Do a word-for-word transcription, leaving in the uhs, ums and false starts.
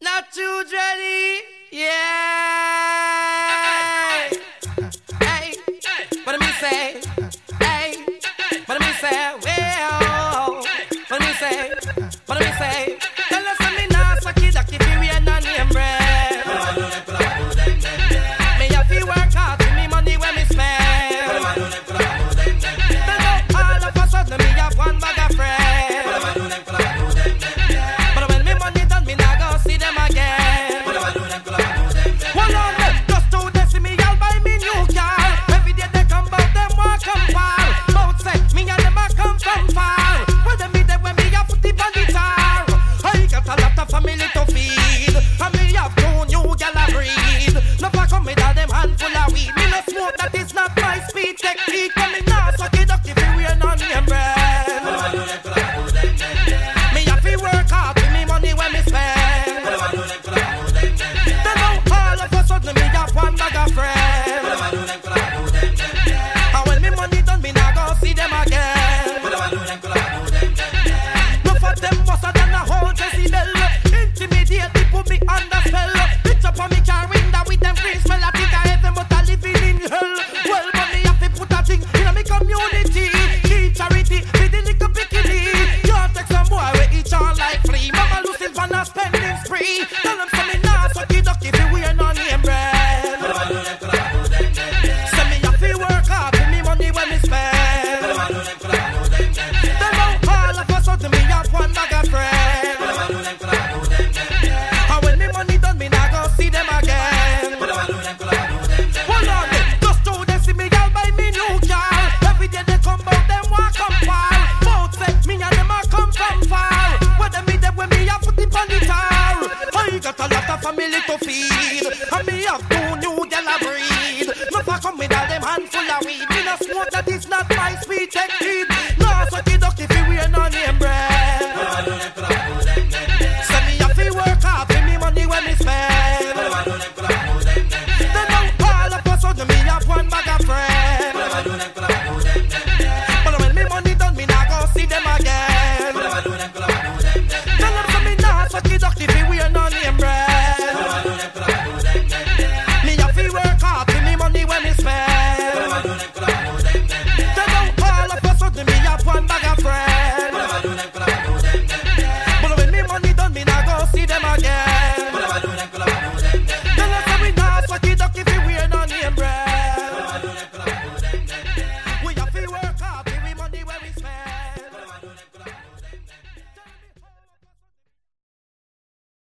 Not too ready, yeah. Hey, what do me say? Hey, what do me say? Well, what do me say? What do me say? Tell us when me nah suck it, like if you ain't no name brand. Me have to work hard to me money when me spend. Then all of a sudden me have one bag of friends. But when me money done, me nah go see them again. Hold on, just two days see me all buy me new car. Every day they come back, them walk come far. Both say me and them a come from far. When they meet them when me have the guitar. I got a lot of family to feed, and me have two new gal a breed. Never come with all them handful of weed. Me no smoke, that is not my speed technique. But me nah suck it up if you wear none name brand. Me have to work hard with me money when me spend. Then now all of a sudden me have one bag of friends. And when me money done, me nah go see them again. No for them muscle than a whole Jezebel. Intimidate, they put me under spell. Bitch up on me car window with them free smell. I think I heaven but I living in hell. Well, but me have to put a thing in me community. Keep charity, with the little bikini. Can't take some boy we each on like flea. Mama losing van a spending spree. Tell them say me nah suck it up if you wear no name brand. Say me have to work hard with me money when me spend. Then now all of a sudden me have one bag of friends. And when me money done, me nah go see them again. Hold on, just two days see me all buy me new car. Every day they come out, them walk come far. Both say me and them a come from far. When they meet them, when me have put it on the tar. I got a lot of family to feed, and me have two new gal a breed. Never come with all them handful of weed. Me no smoke, that is not my sweet technique.